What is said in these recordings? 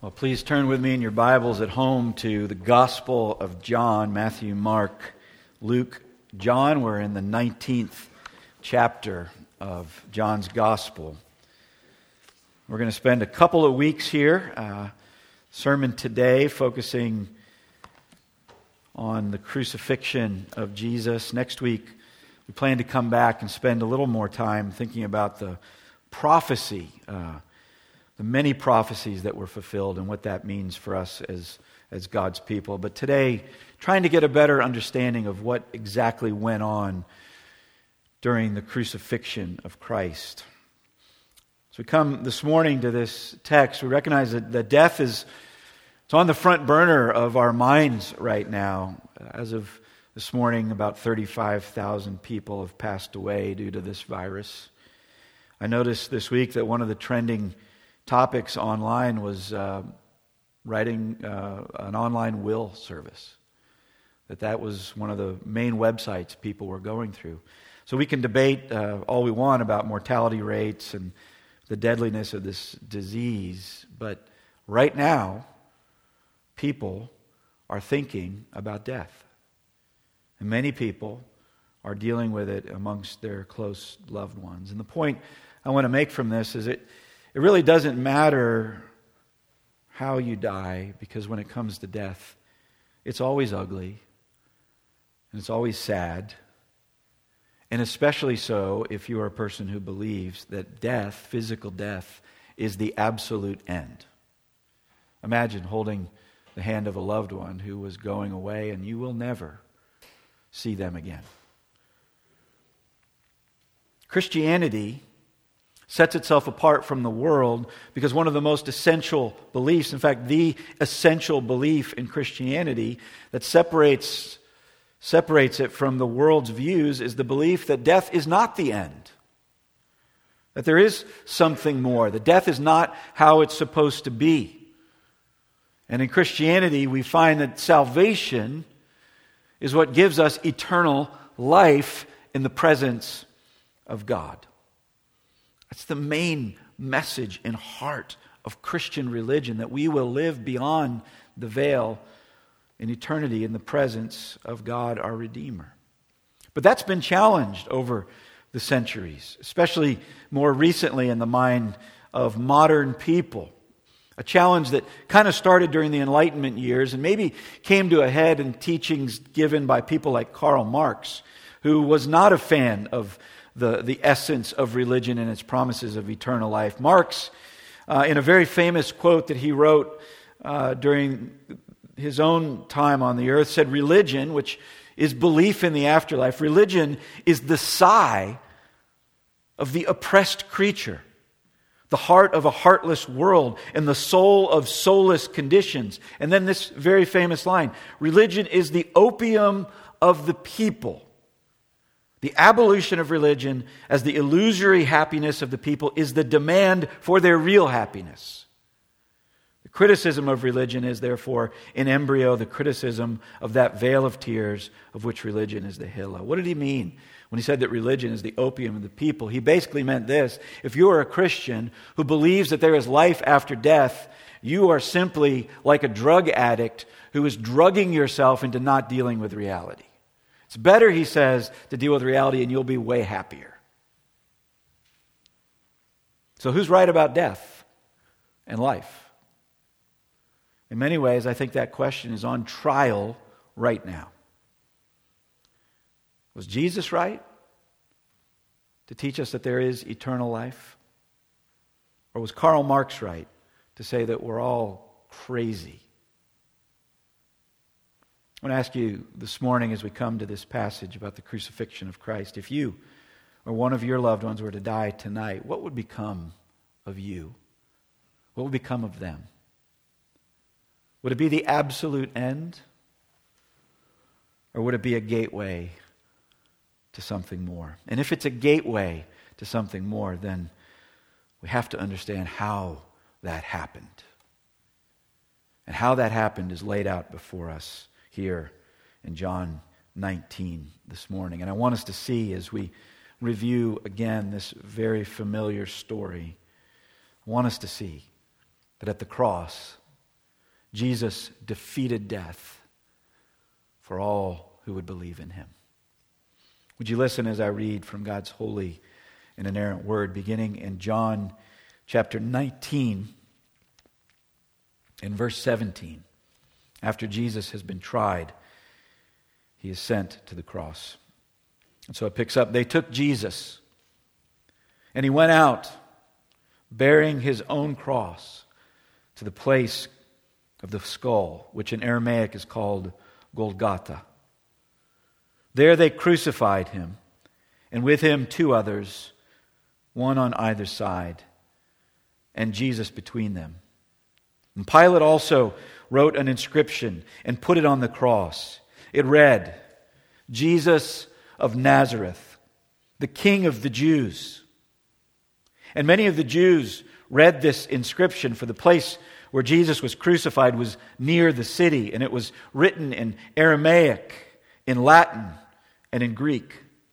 Well, please turn with me in your Bibles at home to the Gospel of John, Matthew, Mark, Luke, John. We're in the 19th chapter of John's Gospel. We're going to spend a couple of weeks here. Sermon today focusing on the crucifixion of Jesus. Next week, we plan to come back and spend a little more time thinking about the prophecy, the many prophecies that were fulfilled and what that means for us as God's people. But today, trying to get a better understanding of what exactly went on during the crucifixion of Christ. So we come this morning to this text. We recognize that death it's on the front burner of our minds right now. As of this morning, about 35,000 people have passed away due to this virus. I noticed this week that one of the trending topics online was writing an online will service. That was one of the main websites people were going through. So we can debate all we want about mortality rates and the deadliness of this disease, but right now, people are thinking about death. And many people are dealing with it amongst their close loved ones. And the point I want to make from this is it really doesn't matter how you die, because when it comes to death, it's always ugly and it's always sad. And especially so if you are a person who believes that death, physical death, is the absolute end. Imagine holding the hand of a loved one who was going away and you will never see them again. Christianity sets itself apart from the world because one of the most essential beliefs, in fact, the essential belief in Christianity that separates it from the world's views is the belief that death is not the end. That there is something more. That death is not how it's supposed to be. And in Christianity, we find that salvation is what gives us eternal life in the presence of God. That's the main message and heart of Christian religion, that we will live beyond the veil in eternity in the presence of God, our Redeemer. But that's been challenged over the centuries, especially more recently in the mind of modern people. A challenge that kind of started during the Enlightenment years and maybe came to a head in teachings given by people like Karl Marx, who was not a fan of the essence of religion and its promises of eternal life. Marx, in a very famous quote that he wrote during his own time on the earth, said, "Religion, which is belief in the afterlife, religion is the sigh of the oppressed creature, the heart of a heartless world, and the soul of soulless conditions." And then this very famous line, "Religion is the opium of the people. The abolition of religion as the illusory happiness of the people is the demand for their real happiness. The criticism of religion is therefore in embryo the criticism of that vale of tears of which religion is the halo." What did he mean when he said that religion is the opium of the people? He basically meant this: if you are a Christian who believes that there is life after death, you are simply like a drug addict who is drugging yourself into not dealing with reality. It's better, he says, to deal with reality and you'll be way happier. So who's right about death and life? In many ways, I think that question is on trial right now. Was Jesus right to teach us that there is eternal life? Or was Karl Marx right to say that we're all crazy? I want to ask you this morning as we come to this passage about the crucifixion of Christ, if you or one of your loved ones were to die tonight, what would become of you? What would become of them? Would it be the absolute end? Or would it be a gateway to something more? And if it's a gateway to something more, then we have to understand how that happened. And how that happened is laid out before us here in John 19 this morning. And I want us to see, as we review again this very familiar story, I want us to see that at the cross, Jesus defeated death for all who would believe in him. Would you listen as I read from God's holy and inerrant word, beginning in John chapter 19 in verse 17. After Jesus has been tried, he is sent to the cross. And so it picks up, they took Jesus, and he went out bearing his own cross to the place of the skull, which in Aramaic is called Golgotha. There they crucified him, and with him 2 others, one on either side, and Jesus between them. And Pilate also wrote an inscription and put it on the cross. It read, Jesus of Nazareth, the King of the Jews. And many of the Jews read this inscription, for the place where Jesus was crucified was near the city, and it was written in Aramaic, in Latin, and in Greek.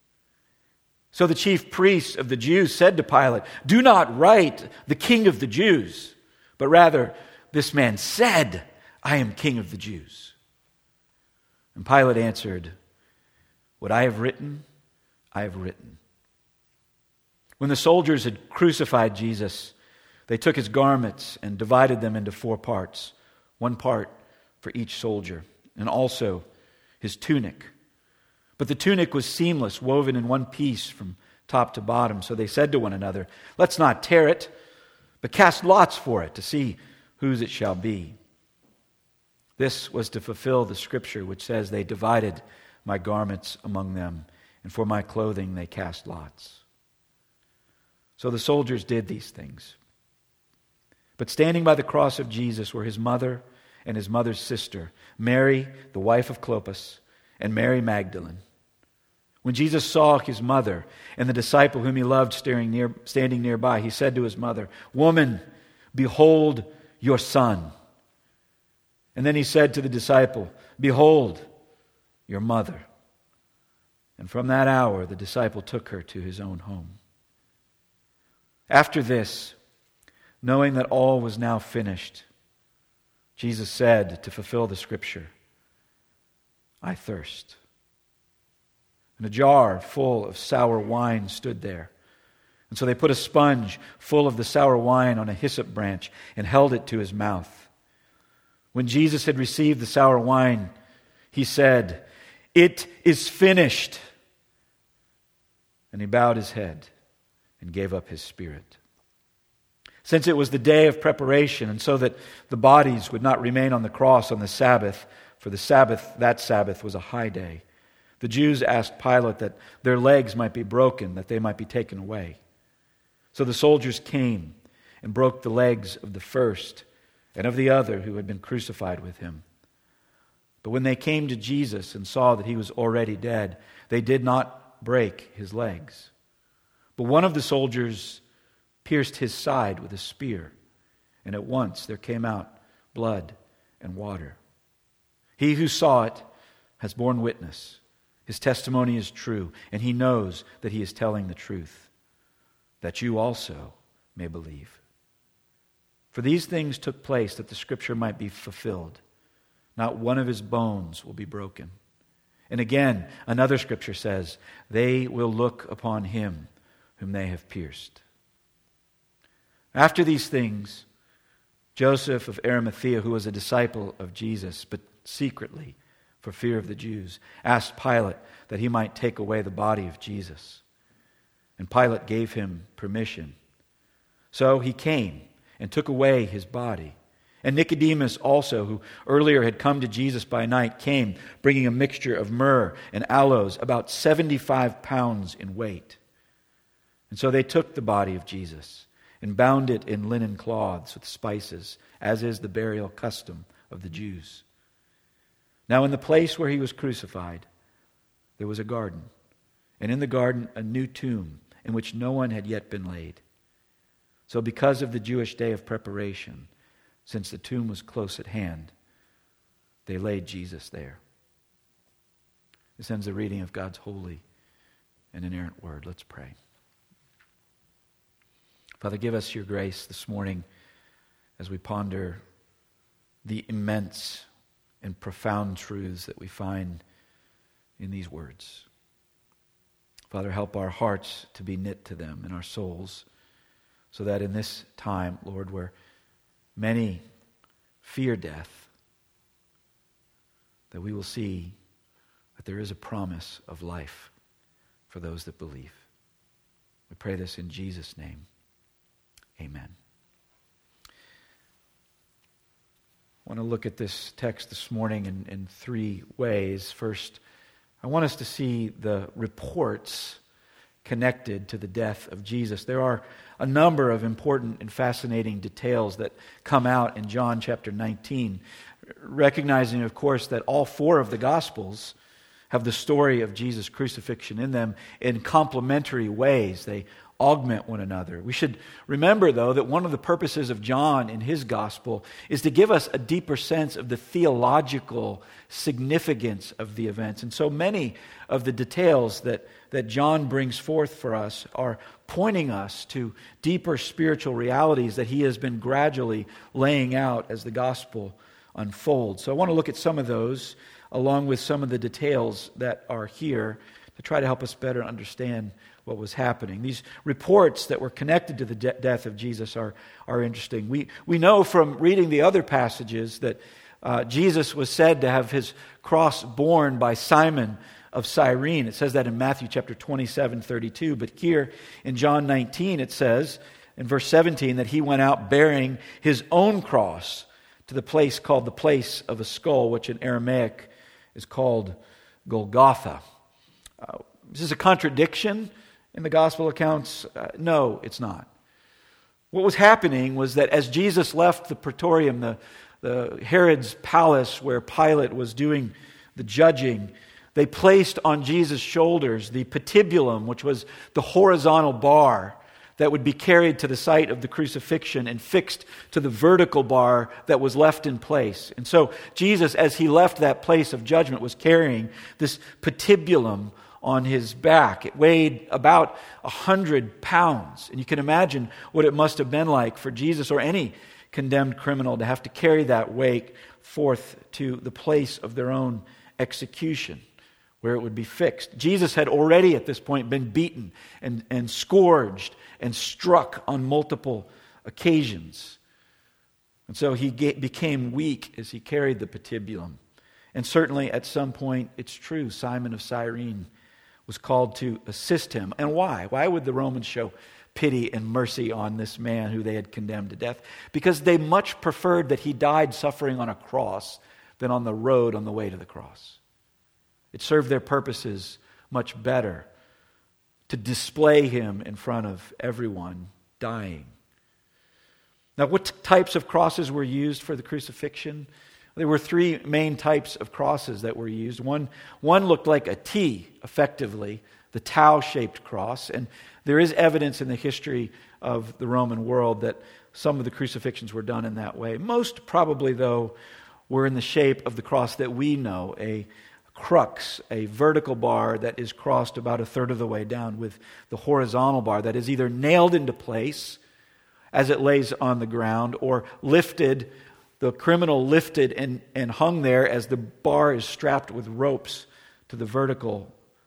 So the chief priests of the Jews said to Pilate, "Do not write the King of the Jews, but rather, this man said, I am King of the Jews." And Pilate answered, "What I have written, I have written." When the soldiers had crucified Jesus, they took his garments and divided them into 4 parts, 1 part for each soldier, and also his tunic. But the tunic was seamless, woven in one piece from top to bottom. So they said to one another, "Let's not tear it, but cast lots for it to see whose it shall be." This was to fulfill the scripture which says, "They divided my garments among them, and for my clothing they cast lots." So the soldiers did these things. But standing by the cross of Jesus were his mother and his mother's sister, Mary, the wife of Clopas, and Mary Magdalene. When Jesus saw his mother and the disciple whom he loved standing nearby, he said to his mother, "Woman, behold your son." And then he said to the disciple, "Behold your mother." And from that hour the disciple took her to his own home. After this, knowing that all was now finished, Jesus said, to fulfill the scripture, "I thirst." And a jar full of sour wine stood there. And so they put a sponge full of the sour wine on a hyssop branch and held it to his mouth. When Jesus had received the sour wine, he said, "It is finished." And he bowed his head and gave up his spirit. Since it was the day of preparation, and so that the bodies would not remain on the cross on the Sabbath, for that Sabbath was a high day, the Jews asked Pilate that their legs might be broken, that they might be taken away. So the soldiers came and broke the legs of the first and of the other who had been crucified with him. But when they came to Jesus and saw that he was already dead, they did not break his legs. But one of the soldiers pierced his side with a spear, and at once there came out blood and water. He who saw it has borne witness. His testimony is true, and he knows that he is telling the truth, that you also may believe. For these things took place that the scripture might be fulfilled. Not one of his bones will be broken. And again, another scripture says, "They will look upon him whom they have pierced." After these things, Joseph of Arimathea, who was a disciple of Jesus, but secretly, for fear of the Jews, asked Pilate that he might take away the body of Jesus. And Pilate gave him permission. So he came and took away his body. And Nicodemus also, who earlier had come to Jesus by night, came, bringing a mixture of myrrh and aloes, about 75 pounds in weight. And so they took the body of Jesus and bound it in linen cloths with spices, as is the burial custom of the Jews. Now in the place where he was crucified, there was a garden, and in the garden a new tomb in which no one had yet been laid. So because of the Jewish day of preparation, since the tomb was close at hand, they laid Jesus there. This ends the reading of God's holy and inerrant word. Let's pray. Father, give us your grace this morning as we ponder the immense and profound truths that we find in these words. Father, help our hearts to be knit to them and our souls, so that in this time, Lord, where many fear death, that we will see that there is a promise of life for those that believe. We pray this in Jesus' name. Amen. I want to look at this text this morning in three ways. First, I want us to see the reports connected to the death of Jesus. There are a number of important and fascinating details that come out in John chapter 19, recognizing, of course, that all four of the Gospels have the story of Jesus' crucifixion in them in complementary ways. They augment one another. We should remember, though, that one of the purposes of John in his gospel is to give us a deeper sense of the theological significance of the events. And so many of the details that John brings forth for us are pointing us to deeper spiritual realities that he has been gradually laying out as the gospel unfolds. So I want to look at some of those, along with some of the details that are here, to try to help us better understand what was happening. These reports that were connected to the death of Jesus are interesting. We know from reading the other passages that Jesus was said to have his cross borne by Simon of Cyrene. It says that in Matthew chapter 27:32. But here in John 19 it says, in verse 17, that he went out bearing his own cross to the place called the place of a skull, which in Aramaic is called Golgotha. Is this a contradiction in the gospel accounts? No, it's not. What was happening was that as Jesus left the praetorium, the Herod's palace where Pilate was doing the judging, they placed on Jesus' shoulders the patibulum, which was the horizontal bar that would be carried to the site of the crucifixion and fixed to the vertical bar that was left in place. And so Jesus, as he left that place of judgment, was carrying this patibulum on his back. It weighed about 100 pounds. And you can imagine what it must have been like for Jesus or any condemned criminal to have to carry that weight forth to the place of their own execution, where it would be fixed. Jesus had already at this point been beaten and scourged and struck on multiple occasions. And so he became weak as he carried the patibulum. And certainly at some point, it's true, Simon of Cyrene was called to assist him. And why? Why would the Romans show pity and mercy on this man who they had condemned to death? Because they much preferred that he died suffering on a cross than on the road on the way to the cross. It served their purposes much better to display him in front of everyone dying. Now, what types of crosses were used for the crucifixion? There were three main types of crosses that were used. One looked like a T, effectively, the tau-shaped cross. And there is evidence in the history of the Roman world that some of the crucifixions were done in that way. Most probably, though, were in the shape of the cross that we know, a crux, a vertical bar that is crossed about a third of the way down with the horizontal bar that is either nailed into place as it lays on the ground or lifted, the criminal lifted and hung there as the bar is strapped with ropes to the vertical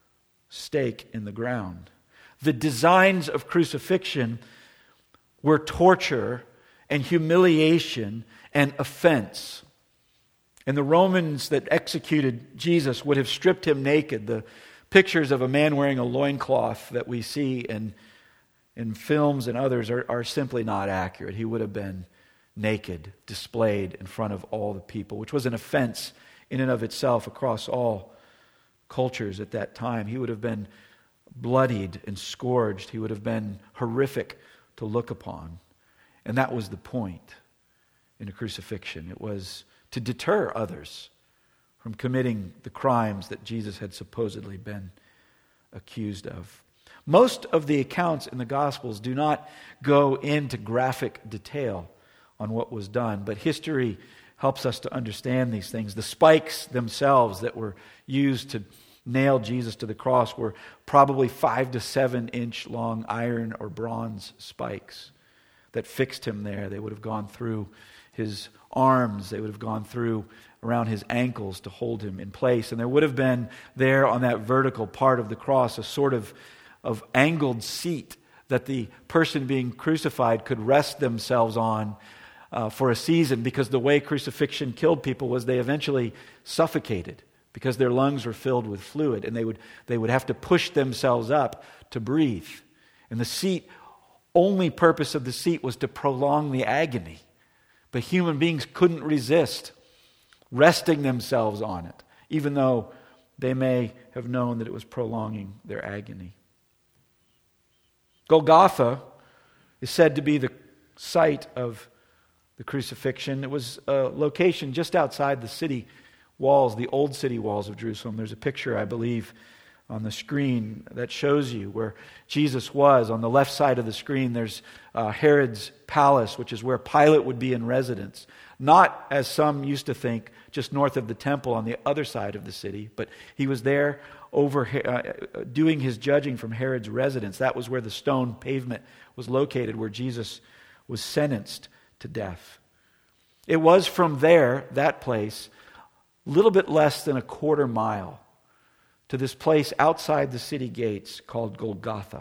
stake in the ground. The designs of crucifixion were torture and humiliation and offense. And the Romans that executed Jesus would have stripped him naked. The pictures of a man wearing a loincloth that we see in films and others are simply not accurate. He would have been naked, displayed in front of all the people, which was an offense in and of itself across all cultures at that time. He would have been bloodied and scourged. He would have been horrific to look upon. And that was the point in a crucifixion. It was to deter others from committing the crimes that Jesus had supposedly been accused of. Most of the accounts in the Gospels do not go into graphic detail on what was done, but history helps us to understand these things. The spikes themselves that were used to nail Jesus to the cross were probably 5 to 7 inch long iron or bronze spikes that fixed him there. They would have gone through his arms. They would have gone through around his ankles to hold him in place. And there would have been there on that vertical part of the cross a sort of angled seat that the person being crucified could rest themselves on for a season, because the way crucifixion killed people was they eventually suffocated because their lungs were filled with fluid, and they would have to push themselves up to breathe. And the seat, only purpose of the seat was to prolong the agony. But human beings couldn't resist resting themselves on it, even though they may have known that it was prolonging their agony. Golgotha is said to be the site of the crucifixion. It was a location just outside the city walls, the old city walls of Jerusalem. There's a picture, I believe, on the screen that shows you where Jesus was. On the left side of the screen, there's Herod's palace, which is where Pilate would be in residence. Not, as some used to think, just north of the temple on the other side of the city, but he was there doing his judging from Herod's residence. That was where the stone pavement was located, where Jesus was sentenced to death. It was from there, that place, a little bit less than a quarter mile to this place outside the city gates called Golgotha.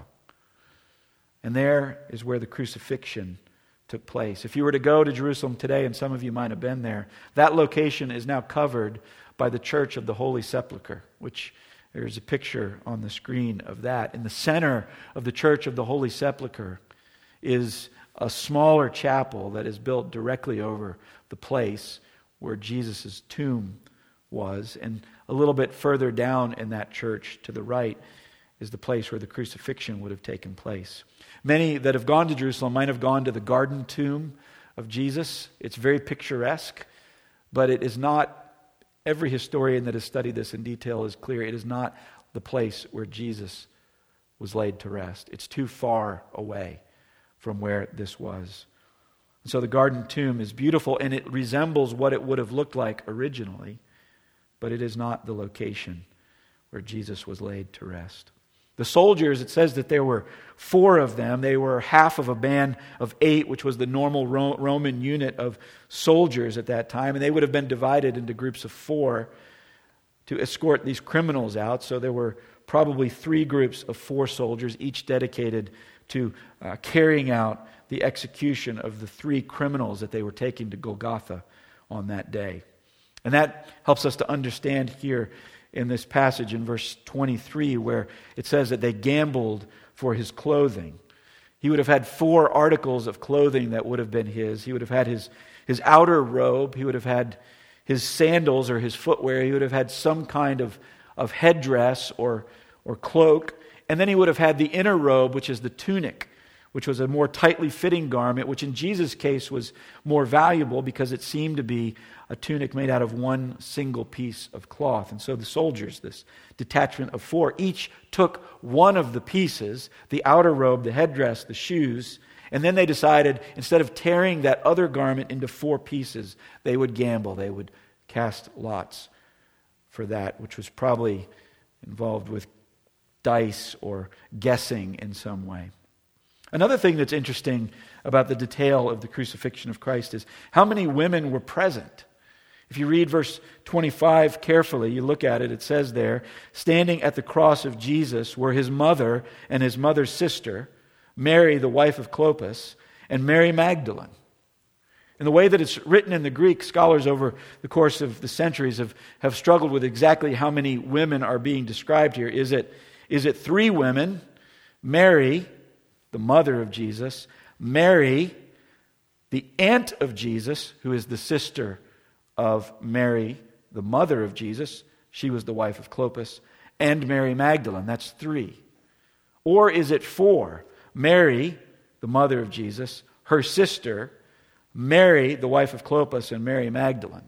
And there is where the crucifixion took place. If you were to go to Jerusalem today, and some of you might have been there, that location is now covered by the Church of the Holy Sepulchre, which there's a picture on the screen of that. In the center of the Church of the Holy Sepulchre is a smaller chapel that is built directly over the place where Jesus' tomb was. And a little bit further down in that church to the right is the place where the crucifixion would have taken place. Many that have gone to Jerusalem might have gone to the garden tomb of Jesus. It's very picturesque, but it is not, every historian that has studied this in detail is clear, it is not the place where Jesus was laid to rest. It's too far away from where this was. And so the garden tomb is beautiful, and it resembles what it would have looked like originally, but it is not the location where Jesus was laid to rest. The soldiers, it says that there were 4 of them. They were half of a band of 8, which was the normal Roman unit of soldiers at that time. And they would have been divided into groups of 4 to escort these criminals out. So there were probably 3 groups of 4 soldiers, each dedicated to carrying out the execution of the 3 criminals that they were taking to Golgotha on that day. And that helps us to understand here in this passage in verse 23, where it says that they gambled for his clothing. He would have had 4 articles of clothing that would have been his. He would have had his outer robe. He would have had his sandals or his footwear. He would have had some kind of headdress or cloak. And then he would have had the inner robe, which is the tunic, which was a more tightly fitting garment, which in Jesus' case was more valuable because it seemed to be a tunic made out of one single piece of cloth. And so the soldiers, this detachment of 4, each took one of the pieces, the outer robe, the headdress, the shoes, and then they decided, instead of tearing that other garment into 4 pieces, they would gamble. They would cast lots for that, which was probably involved with dice or guessing in some way. Another thing that's interesting about the detail of the crucifixion of Christ is how many women were present. If you read verse 25 carefully, you look at it, it says there, standing at the cross of Jesus were his mother and his mother's sister, Mary, the wife of Clopas, and Mary Magdalene. And the way that it's written in the Greek, scholars over the course of the centuries have struggled with exactly how many women are being described here. Is it 3 women? Mary, the mother of Jesus, Mary, the aunt of Jesus, who is the sister of Mary, the mother of Jesus, she was the wife of Clopas, and Mary Magdalene, that's 3. Or is it 4? Mary, the mother of Jesus, her sister, Mary, the wife of Clopas, and Mary Magdalene.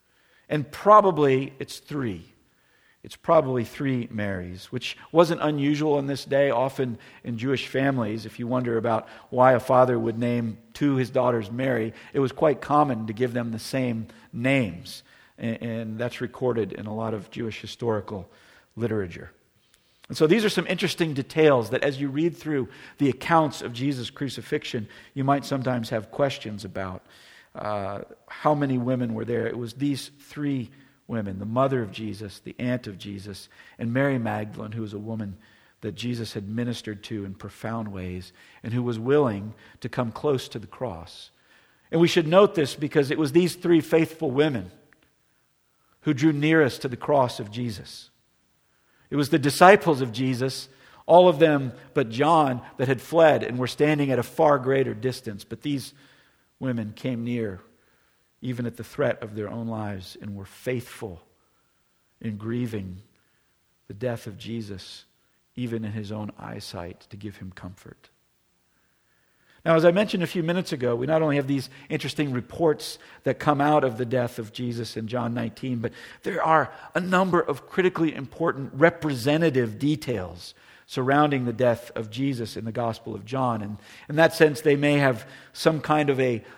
And probably it's 3. It's probably 3 Marys, which wasn't unusual in this day. Often in Jewish families, if you wonder about why a father would name 2 his daughters Mary, it was quite common to give them the same names. And that's recorded in a lot of Jewish historical literature. And so these are some interesting details that as you read through the accounts of Jesus' crucifixion, you might sometimes have questions about. How many women were there? It was these three women, the mother of Jesus, the aunt of Jesus, and Mary Magdalene, who was a woman that Jesus had ministered to in profound ways and who was willing to come close to the cross. And we should note this because it was these three faithful women who drew nearest to the cross of Jesus. It was the disciples of Jesus, all of them but John, that had fled and were standing at a far greater distance. But these women came near, even at the threat of their own lives, and were faithful in grieving the death of Jesus, even in his own eyesight, to give him comfort. Now, as I mentioned a few minutes ago, we not only have these interesting reports that come out of the death of Jesus in John 19, but there are a number of critically important representative details surrounding the death of Jesus in the Gospel of John. And in that sense, they may have some kind of a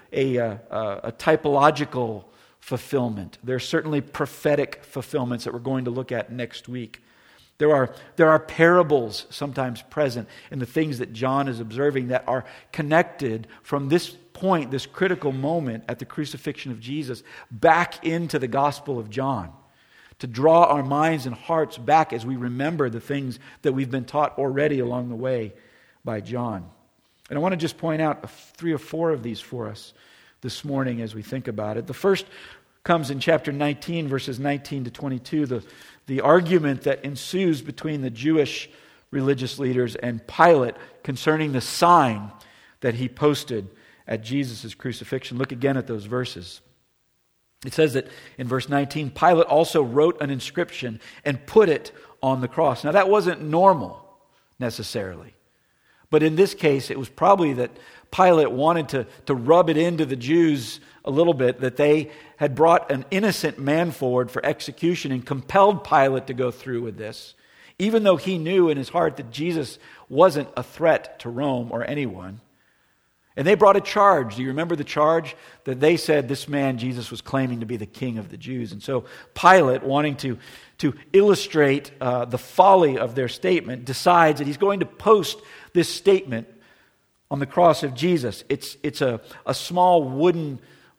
typological fulfillment. There are certainly prophetic fulfillments that we're going to look at next week. There are parables sometimes present in the things that John is observing that are connected from this point, this critical moment at the crucifixion of Jesus, back into the Gospel of John, to draw our minds and hearts back as we remember the things that we've been taught already along the way by John. And I want to just point out 3 or 4 of these for us this morning as we think about it. The first comes in chapter 19, verses 19 to 22, the argument that ensues between the Jewish religious leaders and Pilate concerning the sign that he posted at Jesus' crucifixion. Look again at those verses. It says that in verse 19, Pilate also wrote an inscription and put it on the cross. Now that wasn't normal necessarily. But in this case, it was probably that Pilate wanted to rub it into the Jews a little bit, that they had brought an innocent man forward for execution and compelled Pilate to go through with this, even though he knew in his heart that Jesus wasn't a threat to Rome or anyone. And they brought a charge. Do you remember the charge? That they said this man, Jesus, was claiming to be the king of the Jews. And so Pilate, wanting to illustrate the folly of their statement, decides that he's going to post this statement on the cross of Jesus. It's a small wooden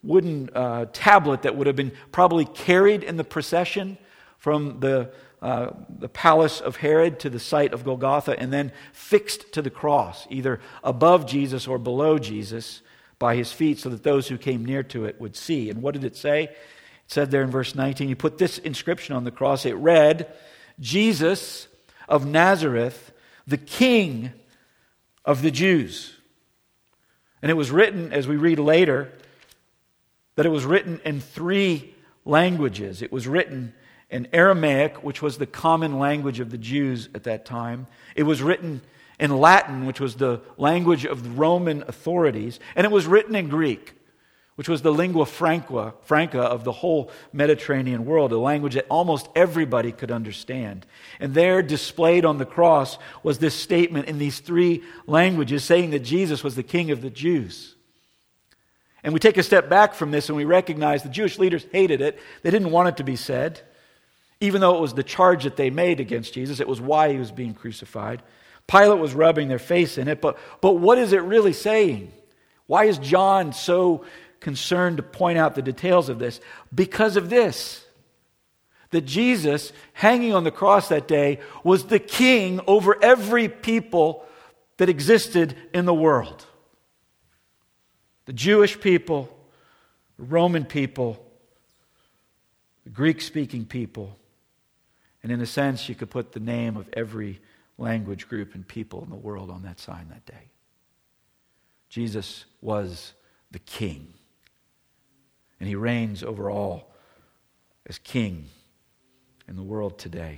tablet that would have been probably carried in the procession from the palace of Herod to the site of Golgotha and then fixed to the cross, either above Jesus or below Jesus by his feet, so that those who came near to it would see. And what did it say? It said there in verse 19, he put this inscription on the cross. It read, Jesus of Nazareth, the King of the Jews. And it was written, as we read later, that it was written in 3 languages. It was written in Aramaic, which was the common language of the Jews at that time. It was written in Latin, which was the language of the Roman authorities. And it was written in Greek, which was the lingua franca of the whole Mediterranean world, a language that almost everybody could understand. And there, displayed on the cross, was this statement in these 3 languages saying that Jesus was the King of the Jews. And we take a step back from this and we recognize the Jewish leaders hated it. They didn't want it to be said. Even though it was the charge that they made against Jesus, it was why he was being crucified. Pilate was rubbing their face in it, but what is it really saying? Why is John so concerned to point out the details of this? Because of this, that Jesus, hanging on the cross that day, was the king over every people that existed in the world. The Jewish people, the Roman people, the Greek-speaking people, and in a sense, you could put the name of every language group and people in the world on that sign that day. Jesus was the king. And he reigns over all as king in the world today.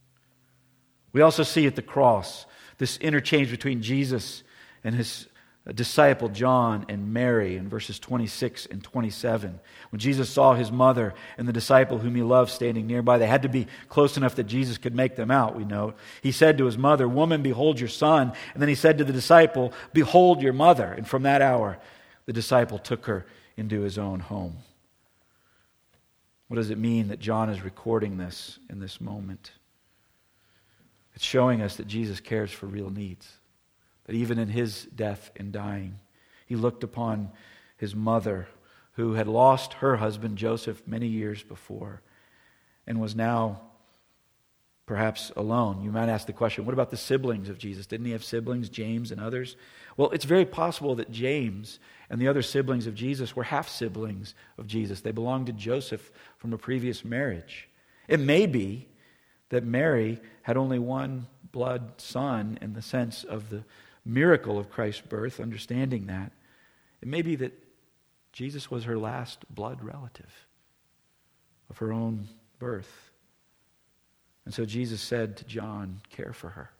We also see at the cross this interchange between Jesus and his disciple John and Mary in verses 26 and 27. When Jesus saw his mother and the disciple whom he loved standing nearby, they had to be close enough that Jesus could make them out, we know. He said to his mother, "Woman, behold your son." And then he said to the disciple, "Behold your mother." And from that hour, the disciple took her into his own home. What does it mean that John is recording this in this moment? It's showing us that Jesus cares for real needs. That even in his death and dying, he looked upon his mother, who had lost her husband Joseph many years before and was now perhaps alone. You might ask the question, what about the siblings of Jesus? Didn't he have siblings, James and others? Well, it's very possible that James and the other siblings of Jesus were half-siblings of Jesus. They belonged to Joseph from a previous marriage. It may be that Mary had only one blood son in the sense of the miracle of Christ's birth, understanding that. It may be that Jesus was her last blood relative of her own birth. And so Jesus said to John, care for her.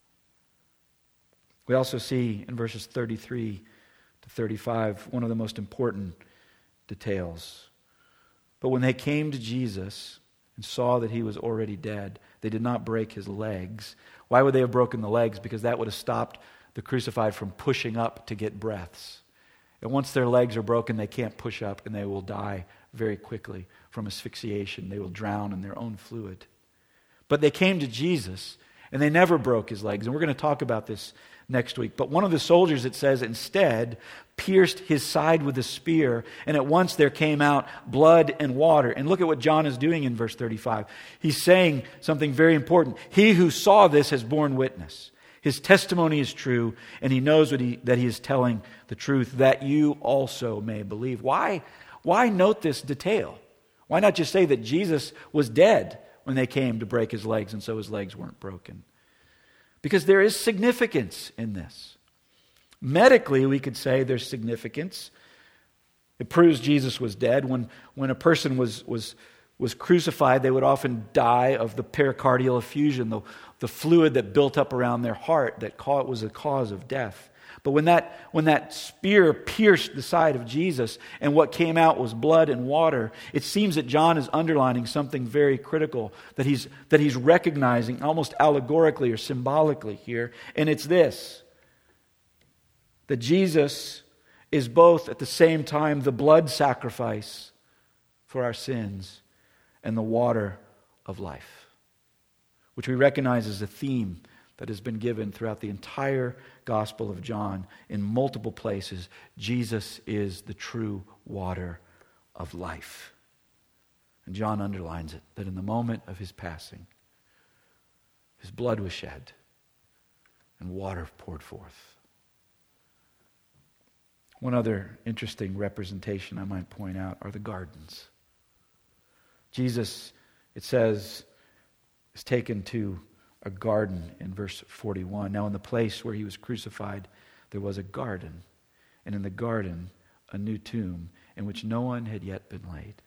We also see in verses 33 to 35 one of the most important details. But when they came to Jesus and saw that he was already dead, they did not break his legs. Why would they have broken the legs? Because that would have stopped the crucified from pushing up to get breaths. And once their legs are broken, they can't push up and they will die very quickly from asphyxiation. They will drown in their own fluid. But they came to Jesus and they never broke his legs. And we're going to talk about this next week. But one of the soldiers, it says, instead pierced his side with a spear, and at once there came out blood and water. And look at what John is doing in verse 35. He's saying something very important. He who saw this has borne witness. His testimony is true, and he knows that he is telling the truth, that you also may believe. Why note this detail? Why not just say that Jesus was dead when they came to break his legs, and so his legs weren't broken? Because there is significance in this. Medically, we could say there's significance. It proves Jesus was dead. When a person was crucified, they would often die of the pericardial effusion, the fluid that built up around their heart that was a cause of death. But when that spear pierced the side of Jesus and what came out was blood and water, it seems that John is underlining something very critical that he's recognizing almost allegorically or symbolically here. And it's this: that Jesus is both at the same time the blood sacrifice for our sins and the water of life, which we recognize as a theme that has been given throughout the entire Gospel of John in multiple places. Jesus is the true water of life. And John underlines it, that in the moment of his passing, his blood was shed and water poured forth. One other interesting representation I might point out are the gardens. Jesus, it says, is taken to a garden in verse 41. Now in the place where he was crucified, there was a garden, and in the garden a new tomb in which no one had yet been laid.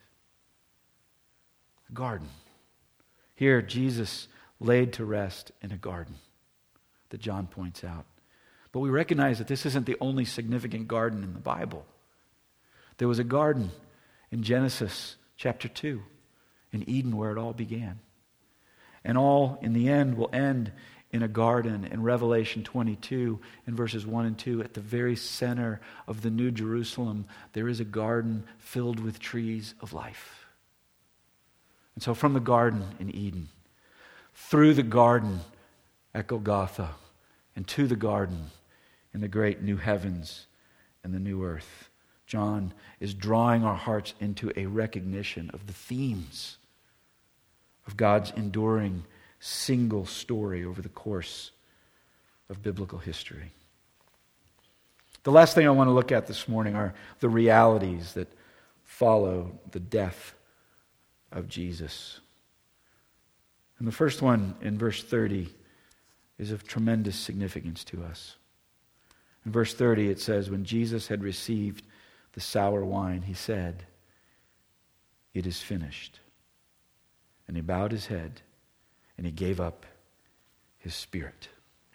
A garden. Here Jesus laid to rest in a garden that John points out. But we recognize that this isn't the only significant garden in the Bible. There was a garden in Genesis chapter 2, in Eden, where it all began. And all, in the end, will end in a garden in Revelation 22, in verses 1 and 2. At the very center of the New Jerusalem, there is a garden filled with trees of life. And so from the garden in Eden, through the garden at Golgotha, and to the garden in the great new heavens and the new earth, John is drawing our hearts into a recognition of the themes of God's enduring single story over the course of biblical history. The last thing I want to look at this morning are the realities that follow the death of Jesus. And the first one in verse 30 is of tremendous significance to us. In verse 30 it says, when Jesus had received the sour wine, he said, "It is finished." And he bowed his head and he gave up his spirit.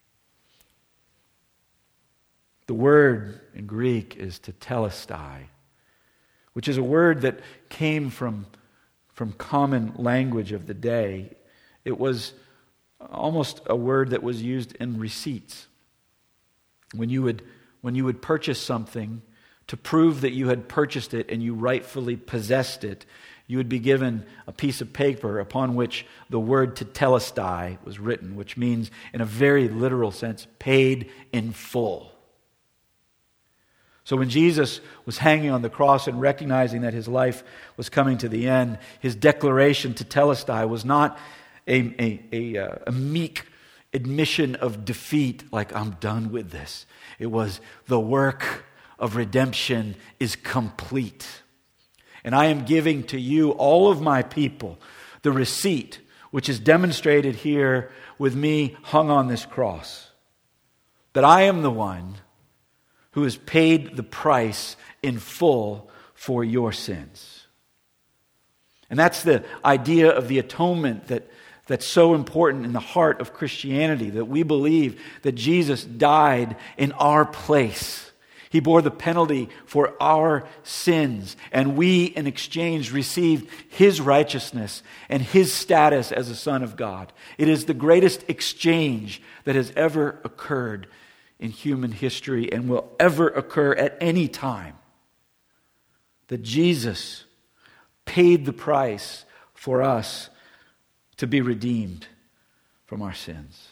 The word in Greek is tetelestai, which is a word that came from common language of the day. It was almost a word that was used in receipts. When you would purchase something, to prove that you had purchased it and you rightfully possessed it, you would be given a piece of paper upon which the word tetelestai was written, which means, in a very literal sense, paid in full. So when Jesus was hanging on the cross and recognizing that his life was coming to the end, his declaration tetelestai was not a meek admission of defeat, like, I'm done with this. It was, the work of redemption is complete. And I am giving to you, all of my people, the receipt, which is demonstrated here with me hung on this cross. That I am the one who has paid the price in full for your sins. And that's the idea of the atonement that's so important in the heart of Christianity, that we believe that Jesus died in our place. He bore the penalty for our sins, and we, in exchange, received his righteousness and his status as a son of God. It is the greatest exchange that has ever occurred in human history and will ever occur at any time. That Jesus paid the price for us to be redeemed from our sins.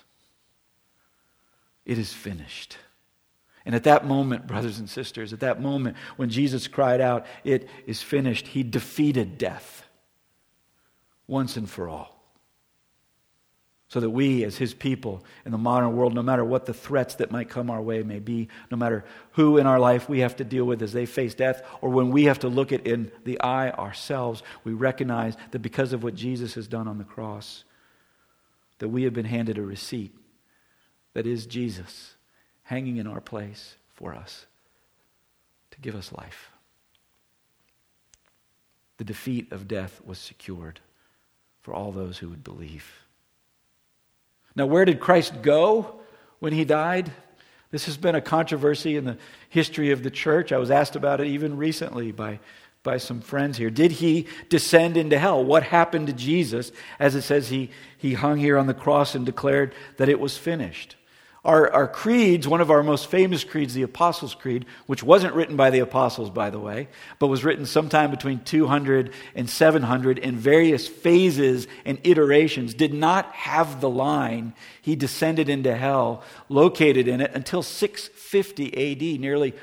It is finished. And at that moment, brothers and sisters, at that moment when Jesus cried out, "It is finished," he defeated death once and for all. So that we, as his people in the modern world, no matter what the threats that might come our way may be, no matter who in our life we have to deal with as they face death, or when we have to look it in the eye ourselves, we recognize that because of what Jesus has done on the cross, that we have been handed a receipt that is Jesus hanging in our place for us to give us life. The defeat of death was secured for all those who would believe. Now, where did Christ go when he died? This has been a controversy in the history of the church. I was asked about it even recently by some friends here. Did he descend into hell? What happened to Jesus? As it says, he hung here on the cross and declared that it was finished. Our creeds, one of our most famous creeds, the Apostles' Creed, which wasn't written by the apostles, by the way, but was written sometime between 200 and 700 in various phases and iterations, did not have the line, "He descended into hell," located in it until 650 AD, nearly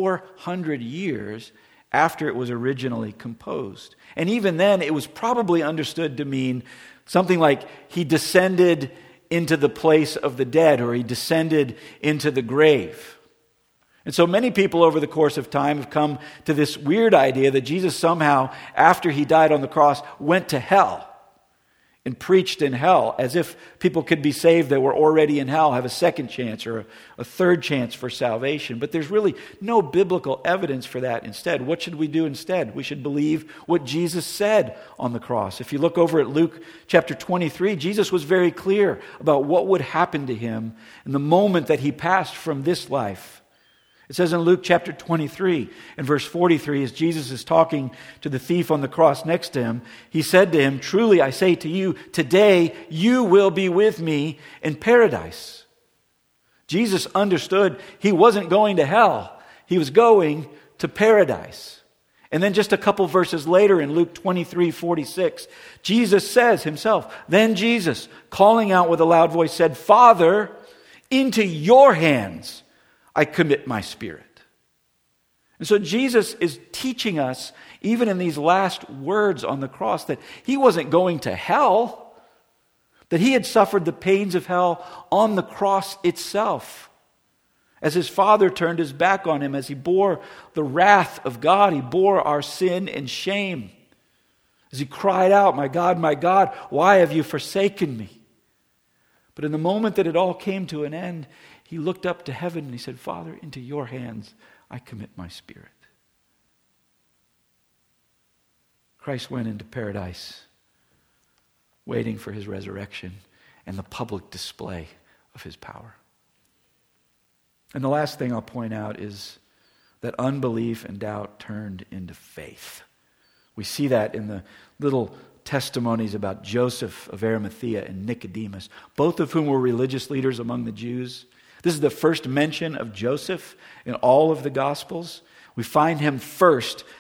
400 years after it was originally composed. And even then, it was probably understood to mean something like he descended into the place of the dead, or he descended into the grave. And so many people over the course of time have come to this weird idea that Jesus somehow, after he died on the cross, went to hell and preached in hell, as if people could be saved that were already in hell, have a second chance or a third chance for salvation. But there's really no biblical evidence for that. Instead, what should we do instead? We should believe what Jesus said on the cross. If you look over at Luke chapter 23, Jesus was very clear about what would happen to him in the moment that he passed from this life. It says in Luke chapter 23 and verse 43, as Jesus is talking to the thief on the cross next to him, he said to him, "Truly I say to you, today you will be with me in paradise." Jesus understood he wasn't going to hell. He was going to paradise. And then just a couple verses later in Luke 23:46, Jesus says himself, "Then Jesus, calling out with a loud voice, said, 'Father, into your hands I commit my spirit.'" And so Jesus is teaching us, even in these last words on the cross, that he wasn't going to hell, that he had suffered the pains of hell on the cross itself. As his Father turned his back on him, as he bore the wrath of God, he bore our sin and shame. As he cried out, my God, why have you forsaken me?" But in the moment that it all came to an end, he looked up to heaven and he said, "Father, into your hands I commit my spirit." Christ went into paradise, waiting for his resurrection and the public display of his power. And the last thing I'll point out is that unbelief and doubt turned into faith. We see that in the little testimonies about Joseph of Arimathea and Nicodemus, both of whom were religious leaders among the Jews. This is the first mention of Joseph in all of the Gospels. We find him first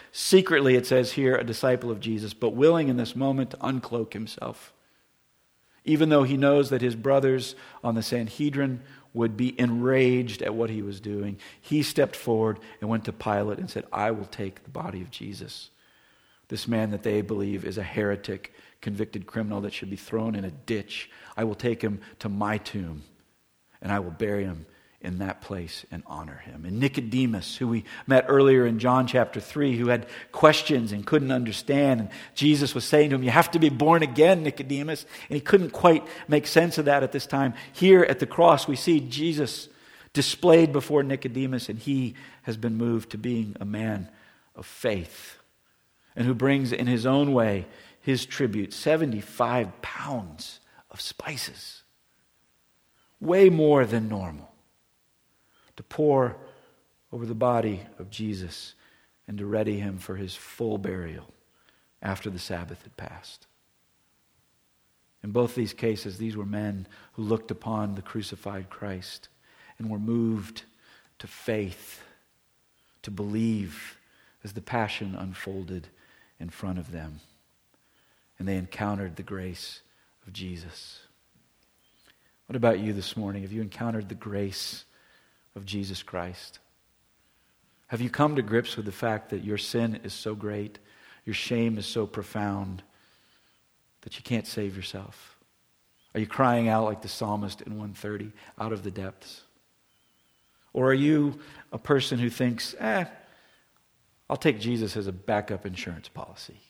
secretly, it says here, a disciple of Jesus, but willing in this moment to uncloak himself. Even though he knows that his brothers on the Sanhedrin would be enraged at what he was doing, he stepped forward and went to Pilate and said, I will take the body of Jesus. This man that they believe is a heretic, convicted criminal that should be thrown in a ditch. I will take him to my tomb, and I will bury him in that place and honor him. And Nicodemus, who we met earlier in John chapter 3, who had questions and couldn't understand, and Jesus was saying to him, you have to be born again, Nicodemus. And he couldn't quite make sense of that at this time. Here at the cross, we see Jesus displayed before Nicodemus, and he has been moved to being a man of faith, and who brings in his own way his tribute, 75 pounds of spices, way more than normal, to pour over the body of Jesus and to ready him for his full burial after the Sabbath had passed. In both these cases, these were men who looked upon the crucified Christ and were moved to faith, to believe as the passion unfolded in front of them. And they encountered the grace of Jesus. What about you this morning? Have you encountered the grace of Jesus Christ? Have you come to grips with the fact that your sin is so great, your shame is so profound, that you can't save yourself? Are you crying out like the psalmist in 130, out of the depths? Or are you a person who thinks, I'll take Jesus as a backup insurance policy?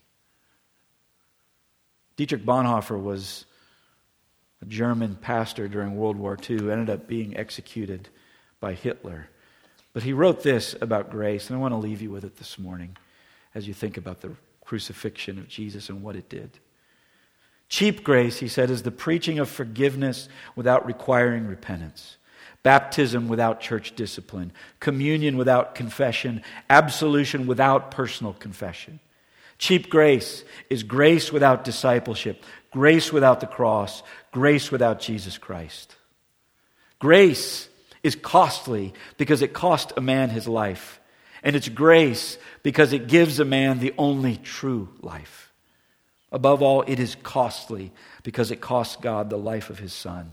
Dietrich Bonhoeffer was a German pastor during World War II, ended up being executed by Hitler. But he wrote this about grace, and I want to leave you with it this morning as you think about the crucifixion of Jesus and what it did. Cheap grace, he said, is the preaching of forgiveness without requiring repentance, baptism without church discipline, communion without confession, absolution without personal confession. Cheap grace is grace without discipleship, grace without the cross, grace without Jesus Christ. Grace is costly because it cost a man his life. And it's grace because it gives a man the only true life. Above all, it is costly because it cost God the life of his Son.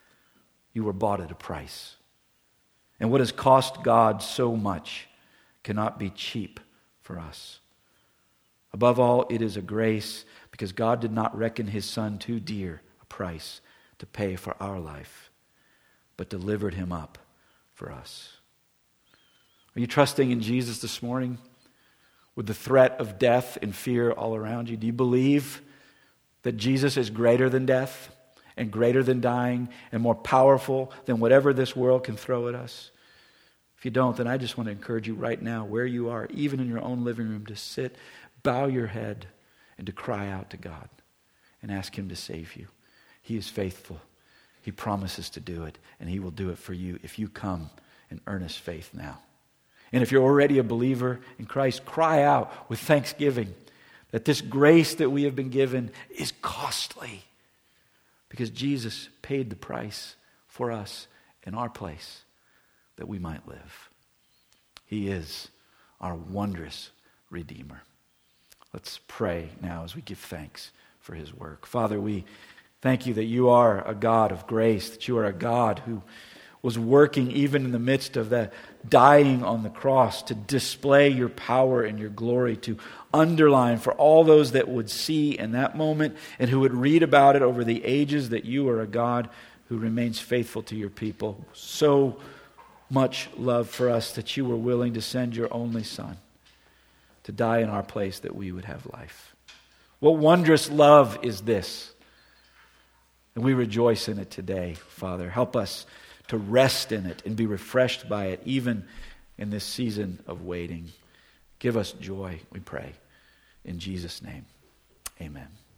You were bought at a price. And what has cost God so much cannot be cheap for us. Above all, it is a grace because God did not reckon his Son too dear a price to pay for our life, but delivered him up for us. Are you trusting in Jesus this morning with the threat of death and fear all around you? Do you believe that Jesus is greater than death and greater than dying and more powerful than whatever this world can throw at us? If you don't, then I just want to encourage you right now, where you are, even in your own living room, to sit, bow your head, and to cry out to God and ask him to save you. He is faithful. He promises to do it, and he will do it for you if you come in earnest faith now. And if you're already a believer in Christ, cry out with thanksgiving that this grace that we have been given is costly because Jesus paid the price for us in our place that we might live. He is our wondrous Redeemer. Let's pray now as we give thanks for his work. Father, we thank you that you are a God of grace, that you are a God who was working even in the midst of the dying on the cross to display your power and your glory, to underline for all those that would see in that moment and who would read about it over the ages that you are a God who remains faithful to your people. So much love for us that you were willing to send your only Son to die in our place that we would have life. What wondrous love is this? And we rejoice in it today, Father. Help us to rest in it and be refreshed by it, even in this season of waiting. Give us joy, we pray. In Jesus' name, amen.